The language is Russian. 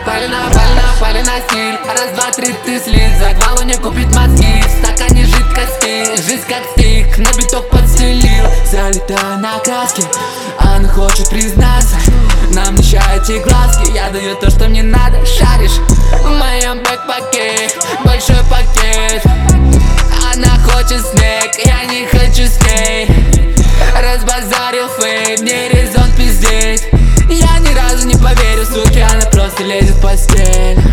Палина стиль. Раз, два, три, ты слит. За главу не купить мозги. В стакане жидкости. Жизнь как стик, на биток подстелил. Залитая на краске, она хочет признаться. Нам мешают эти глазки. Я даю то, что мне надо. Шаришь в моем бэкпаке. Большой пакет. Она хочет снег, я не хочу с ней. Разбазарил фейм, не резон пиздеть. Я ни разу не поверю, суки, она просто лезет в постель.